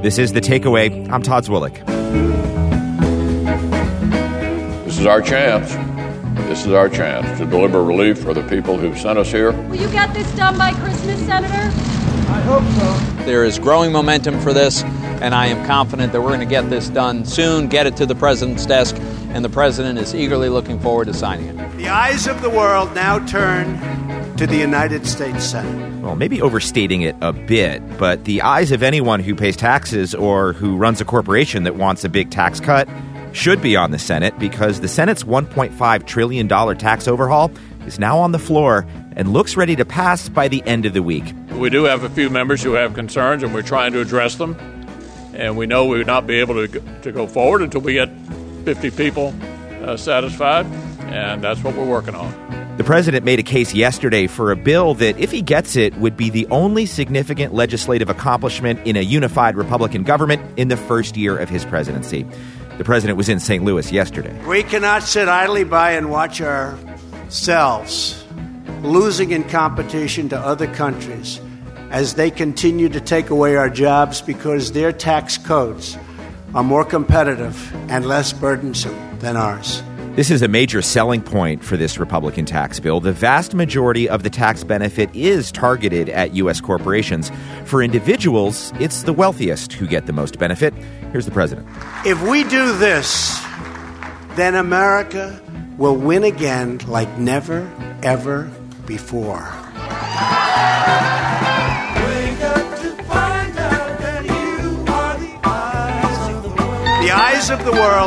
This is The Takeaway. I'm Todd Zwillich. This is our chance. This is our chance to deliver relief for the people who've sent us here. Will you get this done by Christmas, Senator? I hope so. There is growing momentum for this, and I am confident that we're going to get this done soon, get it to the president's desk, and the president is eagerly looking forward to signing it. The eyes of the world now turn to the United States Senate. Well, maybe overstating it a bit, but the eyes of anyone who pays taxes or who runs a corporation that wants a big tax cut should be on the Senate, because the Senate's $1.5 trillion tax overhaul is now on the floor and looks ready to pass by the end of the week. We do have a few members who have concerns, and we're trying to address them. And we know we would not be able to go forward until we get 50 people satisfied, and that's what we're working on. The president made a case yesterday for a bill that, if he gets it, would be the only significant legislative accomplishment in a unified Republican government in the first year of his presidency. The president was in St. Louis yesterday. We cannot sit idly by and watch ourselves losing in competition to other countries as they continue to take away our jobs because their tax codes are more competitive and less burdensome than ours. This is a major selling point for this Republican tax bill. The vast majority of the tax benefit is targeted at U.S. corporations. For individuals, it's the wealthiest who get the most benefit. Here's the president. If we do this, then America will win again like never, ever before. The eyes of the world.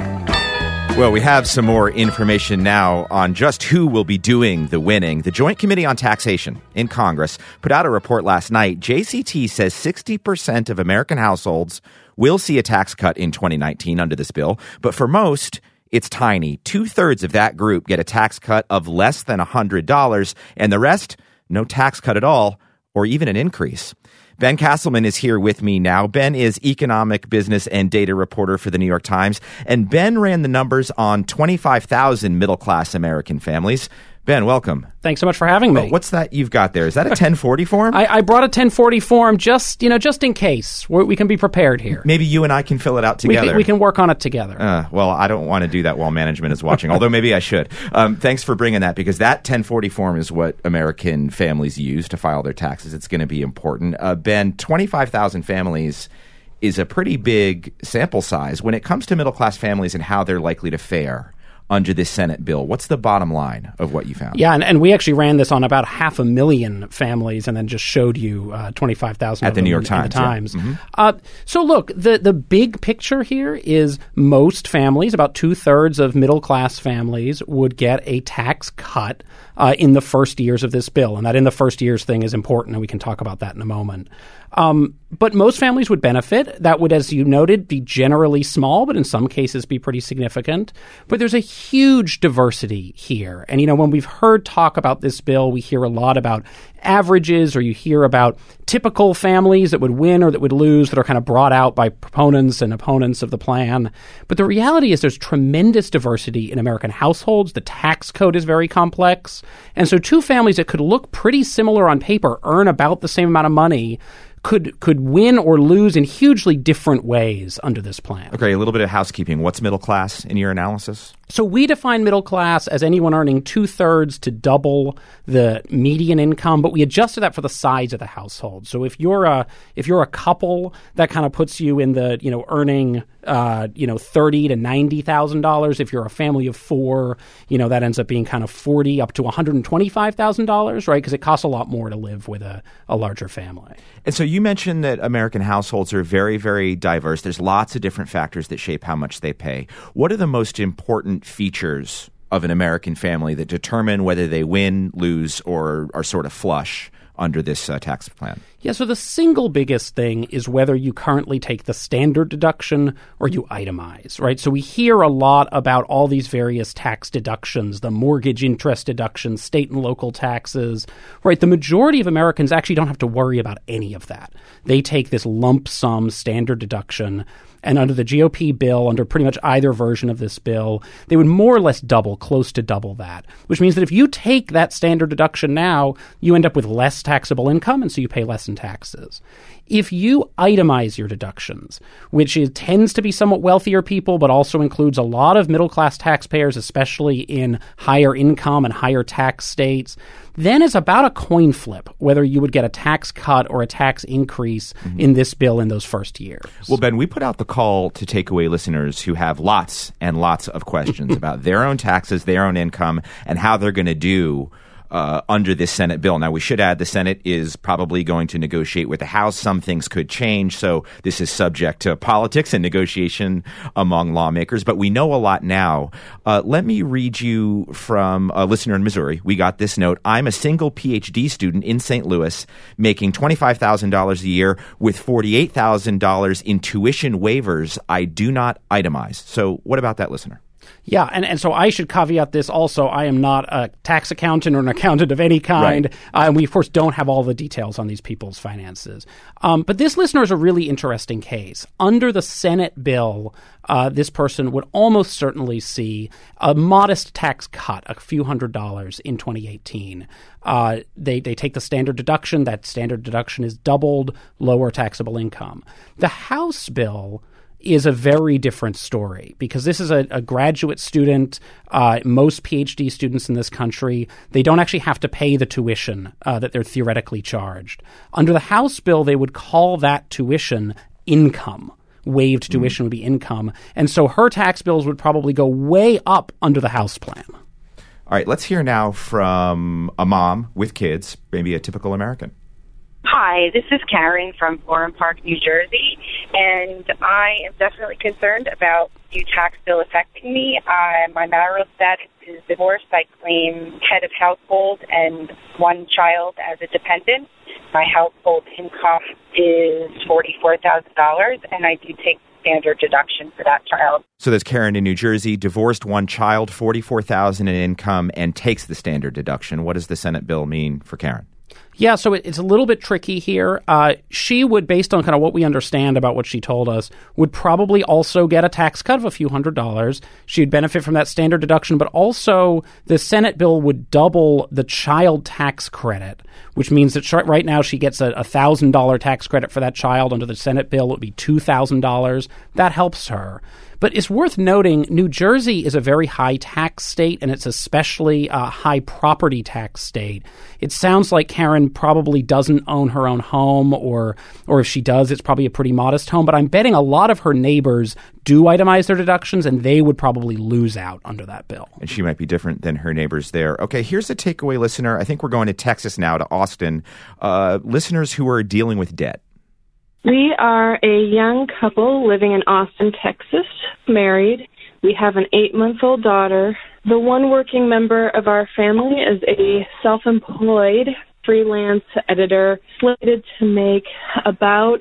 Well, we have some more information now on just who will be doing the winning. The Joint Committee on Taxation in Congress put out a report last night. JCT says 60% of American households will see a tax cut in 2019 under this bill. But for most, it's tiny. 2/3 of that group get a tax cut of less than $100, and the rest, no tax cut at all, or even an increase. Ben Castleman is here with me now. Ben is economic, business, and data reporter for the New York Times. And Ben ran the numbers on 25,000 middle-class American families. Ben, welcome. Thanks so much for having me. What's that you've got there? Is that a 1040 form? I brought a 1040 form just in case. We can be prepared here. Maybe you and I can fill it out together. We can work on it together. Well, I don't want to do that while management is watching, although maybe I should. Thanks for bringing that, because that 1040 form is what American families use to file their taxes. It's going to be important. Ben, 25,000 families is a pretty big sample size. When it comes to middle-class families and how they're likely to fare under this Senate bill, what's the bottom line of what you found? Yeah, and we actually ran this on about 500,000 families and then just showed you 25,000 at the New York Times. In the Times. Yeah. Mm-hmm. So look, the big picture here is most families, about 2/3 of middle-class families, would get a tax cut in the first years of this bill. And that in the first years thing is important, and we can talk about that in a moment. But most families would benefit. That would, as you noted, be generally small, but in some cases be pretty significant. But there's a huge diversity here. And, when we've heard talk about this bill, we hear a lot about averages, or you hear about typical families that would win or that would lose that are kind of brought out by proponents and opponents of the plan. But the reality is there's tremendous diversity in American households. The tax code is very complex. And so two families that could look pretty similar on paper, earn about the same amount of money, could win or lose in hugely different ways under this plan. Okay, a little bit of housekeeping. What's middle class in your analysis? So we define middle class as anyone earning 2/3 to double the median income, but we adjusted that for the size of the household. So if you're a couple, that kind of puts you in the earning $30,000 to $90,000. If you're a family of four, that ends up being kind of $40,000 up to $125,000, right? Because it costs a lot more to live with a larger family. And so you mentioned that American households are very, very diverse. There's lots of different factors that shape how much they pay. What are the most important features of an American family that determine whether they win, lose, or are sort of flush under this tax plan? Yeah, so the single biggest thing is whether you currently take the standard deduction or you itemize, right? So we hear a lot about all these various tax deductions, the mortgage interest deductions, state and local taxes, right? The majority of Americans actually don't have to worry about any of that. They take this lump sum standard deduction. And under the GOP bill, under pretty much either version of this bill, they would more or less double, close to double that, which means that if you take that standard deduction now, you end up with less taxable income, and so you pay less in taxes. If you itemize your deductions, which tends to be somewhat wealthier people, but also includes a lot of middle-class taxpayers, especially in higher income and higher tax states, then it's about a coin flip whether you would get a tax cut or a tax increase in this bill in those first years. Well, Ben, we put out the call to takeaway listeners who have lots and lots of questions about their own taxes, their own income, and how they're going to do under this Senate bill. Now, we should add the Senate is probably going to negotiate with the House. Some things could change, so this is subject to politics and negotiation among lawmakers. But we know a lot now. Let me read you from a listener in Missouri. We got this note. I'm a single PhD student in St. Louis making $25,000 a year with $48,000 in tuition waivers. I do not itemize. So what about that listener? Yeah, and so I should caveat this also. I am not a tax accountant or an accountant of any kind. Right. And we, of course, don't have all the details on these people's finances. But this listener is a really interesting case. Under the Senate bill, this person would almost certainly see a modest tax cut, a few $100s in 2018. They take the standard deduction. That standard deduction is doubled, lower taxable income. The House bill is a very different story because this is a graduate student. Most PhD students in this country, they don't actually have to pay the tuition that they're theoretically charged. Under the House bill, they would call that tuition income. Waived tuition would be income. And so her tax bills would probably go way up under the House plan. All right, let's hear now from a mom with kids, maybe a typical American. Hi, this is Karen from Florham Park, New Jersey, and I am definitely concerned about the new tax bill affecting me. My marital status is divorced. I claim head of household and one child as a dependent. My household income is $44,000, and I do take standard deduction for that child. So there's Karen in New Jersey, divorced, one child, $44,000 in income, and takes the standard deduction. What does the Senate bill mean for Karen? Yeah, so it's a little bit tricky here. She would, based on kind of what we understand about what she told us, would probably also get a tax cut of a few $100s. She'd benefit from that standard deduction, but also the Senate bill would double the child tax credit, which means that right now she gets a $1,000 tax credit for that child. Under the Senate bill, it would be $2,000. That helps her. But it's worth noting, New Jersey is a very high tax state, and it's especially a high property tax state. It sounds like Karen probably doesn't own her own home, or if she does, it's probably a pretty modest home. But I'm betting a lot of her neighbors do itemize their deductions, and they would probably lose out under that bill. And she might be different than her neighbors there. Okay, here's a takeaway listener. I think we're going to Texas now, to Austin. Listeners who are dealing with debt. We are a young couple living in Austin, Texas, married. We have an 8-month-old daughter. The one working member of our family is a self-employed freelance editor, slated to make about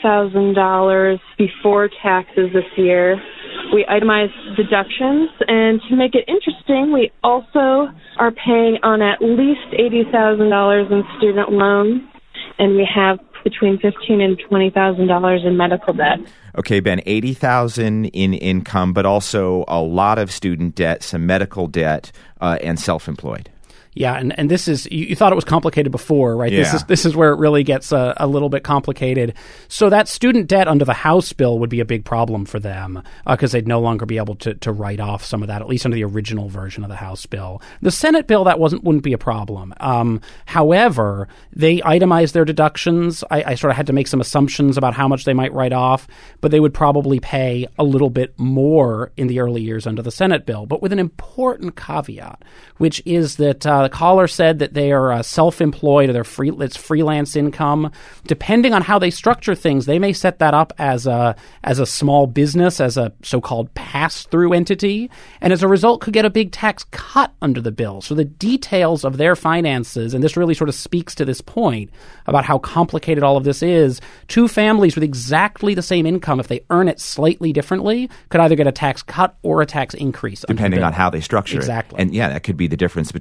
$80,000 before taxes this year. We itemize deductions, and to make it interesting, we also are paying on at least $80,000 in student loans, and we have between $15,000 and $20,000 in medical debt. Okay, Ben, $80,000 in income, but also a lot of student debt, some medical debt, and self-employed. Yeah, and this is, you thought it was complicated before, right? Yeah. This is where it really gets a little bit complicated. So that student debt under the House bill would be a big problem for them because they'd no longer be able to write off some of that, at least under the original version of the House bill. The Senate bill, that wouldn't be a problem. However, they itemized their deductions. I sort of had to make some assumptions about how much they might write off, but they would probably pay a little bit more in the early years under the Senate bill, but with an important caveat, which is that the caller said that they are self-employed, or it's freelance income. Depending on how they structure things, they may set that up as a small business, as a so-called pass-through entity, and as a result could get a big tax cut under the bill. So the details of their finances, and this really sort of speaks to this point about how complicated all of this is, two families with exactly the same income, if they earn it slightly differently, could either get a tax cut or a tax increase. Depending on how they structure exactly. it. And yeah, that could be the difference between getting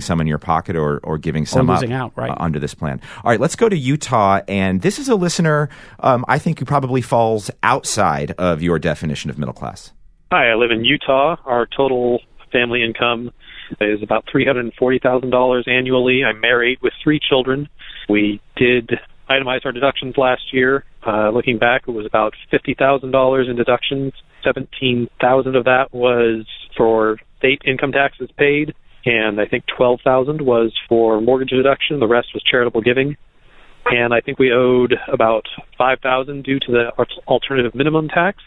some in your pocket or giving some losing up out, right. Under this plan. All right, let's go to Utah. And this is a listener, I think, who probably falls outside of your definition of middle class. Hi, I live in Utah. Our total family income is about $340,000 annually. I'm married with 3 children. We did itemize our deductions last year. Looking back, it was about $50,000 in deductions. $17,000 of that was for state income taxes paid, and I think $12,000 was for mortgage deduction. The rest was charitable giving. And I think we owed about $5,000 due to the alternative minimum tax.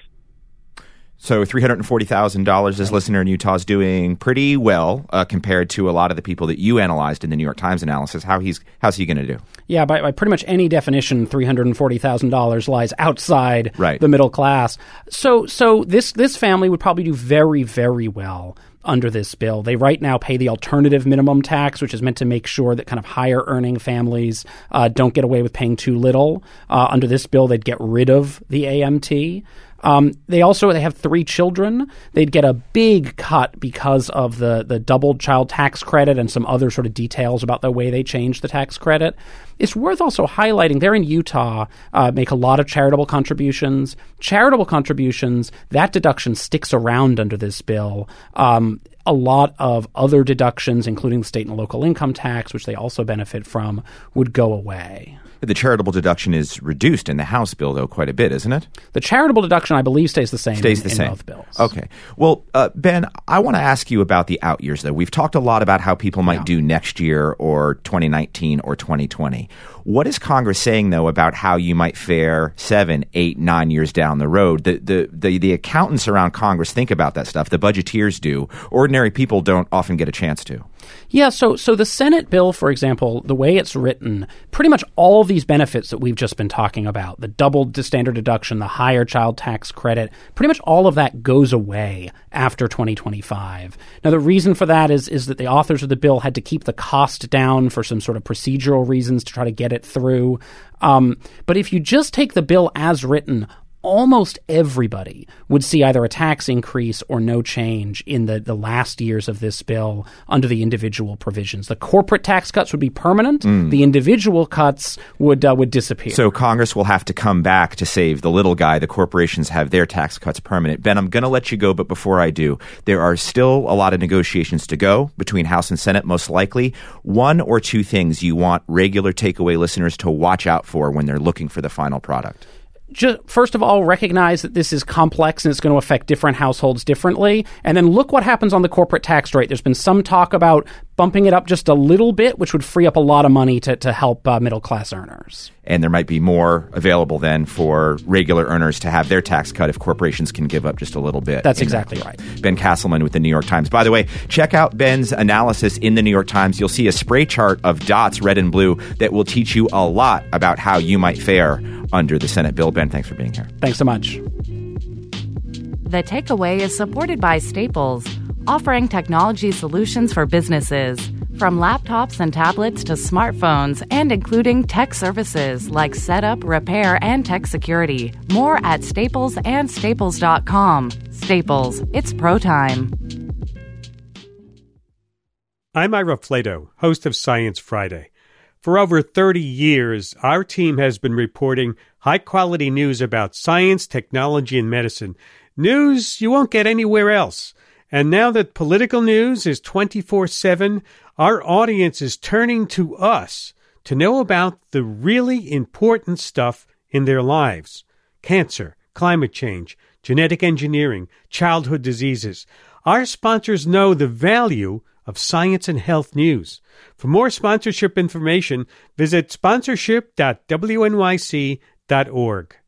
So $340,000, this listener in Utah is doing pretty well compared to a lot of the people that you analyzed in the New York Times analysis. How's he going to do? Yeah, by pretty much any definition, $340,000 lies outside the middle class. So this family would probably do very, very well under this bill. They right now pay the alternative minimum tax, which is meant to make sure that kind of higher earning families don't get away with paying too little. Under this bill, they'd get rid of the AMT. They have 3 children. They'd get a big cut because of the doubled child tax credit and some other sort of details about the way they changed the tax credit. It's worth also highlighting they're in Utah, make a lot of charitable contributions. Charitable contributions, that deduction sticks around under this bill. A lot of other deductions, including the state and local income tax, which they also benefit from, would go away. The charitable deduction is reduced in the House bill, though, quite a bit, isn't it? The charitable deduction, I believe, stays the same in both bills. Okay. Well, Ben, I want to ask you about the out years, though. We've talked a lot about how people might do next year or 2019 or 2020. What is Congress saying, though, about how you might fare 7, 8, 9 years down the road? The accountants around Congress think about that stuff. The budgeteers do. Ordinary people don't often get a chance to. Yeah, so the Senate bill, for example, the way it's written, pretty much all these benefits that we've just been talking about, the doubled standard deduction, the higher child tax credit, pretty much all of that goes away after 2025. Now, the reason for that is that the authors of the bill had to keep the cost down for some sort of procedural reasons to try to get it through. But if you just take the bill as written, almost everybody would see either a tax increase or no change in the last years of this bill under the individual provisions. The corporate tax cuts would be permanent. The individual cuts would disappear. So Congress will have to come back to save the little guy. The corporations have their tax cuts permanent. Ben, I'm going to let you go, but before I do, there are still a lot of negotiations to go between House and Senate, most likely. 1 or 2 things you want regular takeaway listeners to watch out for when they're looking for the final product. Just, first of all, recognize that this is complex and it's going to affect different households differently. And then look what happens on the corporate tax rate. There's been some talk about bumping it up just a little bit, which would free up a lot of money to help middle-class earners. And there might be more available then for regular earners to have their tax cut if corporations can give up just a little bit. That's exactly right. Ben Castleman with the New York Times. By the way, check out Ben's analysis in the New York Times. You'll see a spray chart of dots, red and blue, that will teach you a lot about how you might fare under the Senate bill. Ben, thanks for being here. Thanks so much. The Takeaway is supported by Staples, offering technology solutions for businesses. From laptops and tablets to smartphones, and including tech services like setup, repair, and tech security. More at Staples and Staples.com. Staples, it's pro time. I'm Ira Flato, host of Science Friday. For over 30 years, our team has been reporting high-quality news about science, technology, and medicine. News you won't get anywhere else. And now that political news is 24/7, our audience is turning to us to know about the really important stuff in their lives. Cancer, climate change, genetic engineering, childhood diseases. Our sponsors know the value of science and health news. For more sponsorship information, visit sponsorship.wnyc.org.